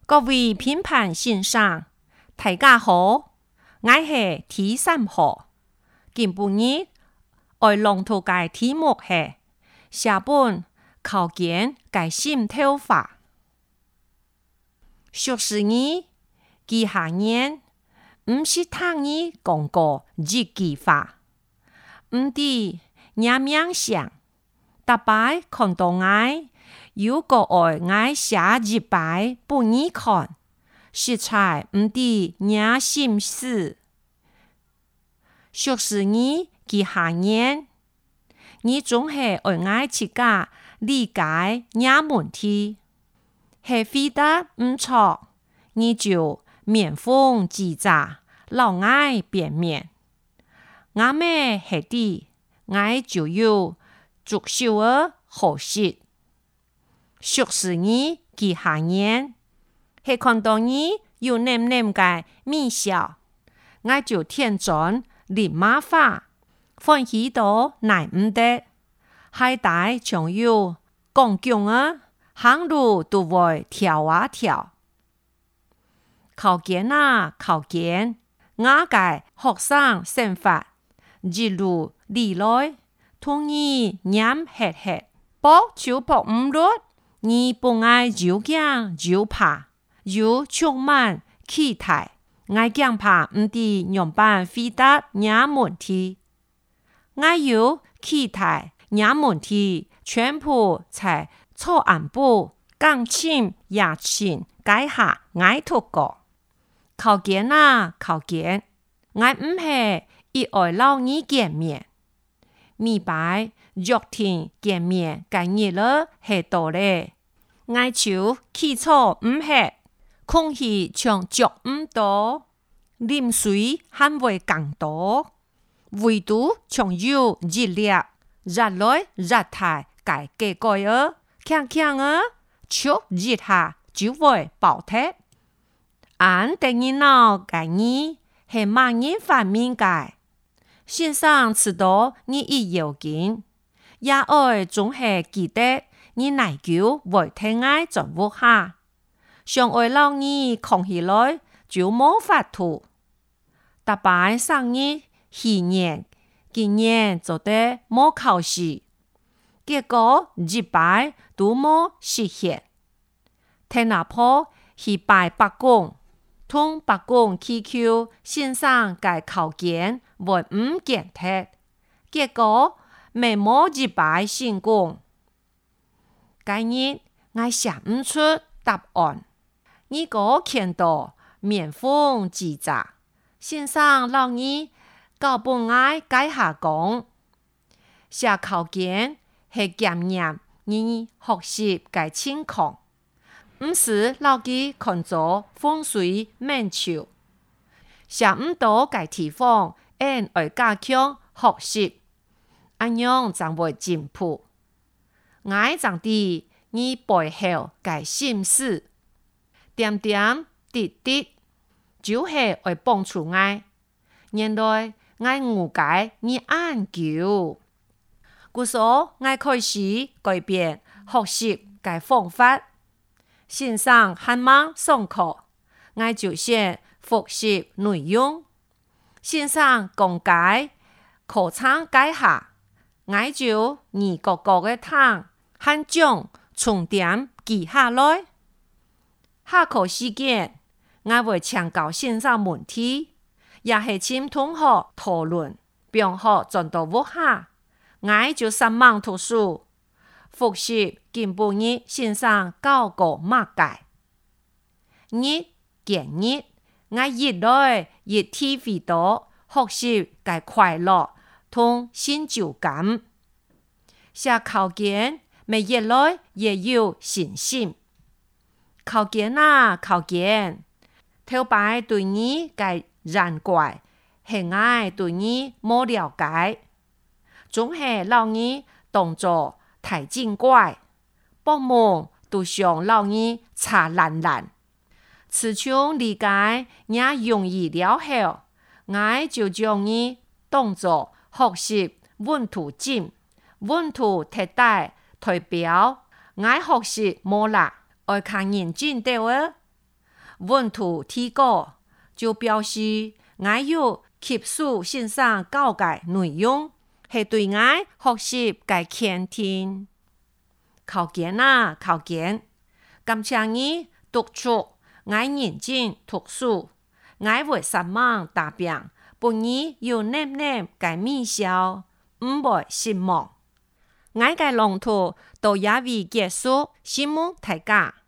各位评判先生，大家好，我是第三號。今日我朗讀嘅題目係寫本考卷嘅心頭話。俗語記下言，唔是聽你講過一句話，唔知你命想，特別看到我。如果我寫一擺俾你看，實在唔知你心思。俗語記下言，你總係我自家理解你問題，係回答唔錯，你就面風自責，老我變面。我咩係啲，我就要足少兒學習。俗語記下言，係看到你有黏嘅微笑，我就天真立馬化，歡喜到難唔得，海帶仲有講究啊，行路都會跳啊跳。考卷啊考卷，我嘅學生生活一路以來，同你黏黑黑，搏就搏唔落。你不愛就驚就怕，又充滿期待，愛驚怕唔知樣辦回答你問題，我有期待你問題全部在錯案簿鋼琴也琴改下愛讀過。考卷啊考卷，我唔係一愛老你見面，明白約定見面嘅日子係到咧。我就起錯唔係，空氣像腳唔多，啉水還會更多，唯獨像有熱烈，熱來熱太改結果兒，強強兒，觸一下就會爆脫。按第二腦嘅你係萬人發明嘅，先生知道你一要緊，也愛總係記得。你內疚會聽愛做屋下，想愛老你扛起來就冇法度。特別生日、喜年、今年做得冇考試，結果一擺都冇實現。聽阿婆去拜伯公，同伯公祈求先生嘅考卷會唔簡單，結果未冇一擺成功。今日我寫唔出答案，你個看到面風自責，先生老你教本我改下講，寫考卷係檢驗你學習嘅情況，唔是老佢看作風水命潮，寫唔到嘅地方應愛加強學習，咁樣才會進步。我長啲你背後嘅心思，點點滴滴，就係會幫助我。原來我誤解你研究，故所我開始改變學習嘅方法。先生喊忙上課，我就先複習內容。先生講解課程改下，我就一個個嘅聽。喊將重點記下來，下課時間我會請教先生問題，也係請同學討論，並學轉到屋下，我就上網讀書，複習今半日先生教過乜嘅，日見日，我越來越體會到學習嘅快樂同成就感，寫考卷。咪越來越有信心。考卷啊考卷，頭擺對你嘅難怪，係我對你冇了解，總係老你動作太精怪，幫忙都想老你查爛爛，詞窮理解也容易了後，我就將你當作學習溫度計，溫度特大。代表我學習冇啦，愛看認真啲喎。 文圖提稿，就表示我有吸收先生教嘅內容，係對我學習嘅肯定。考卷啊，考卷，感謝你讀出，我認真讀書，我會上網答辯，本日有黏黏嘅微笑，唔會失望。我嘅朗讀到這裡結束，希望大家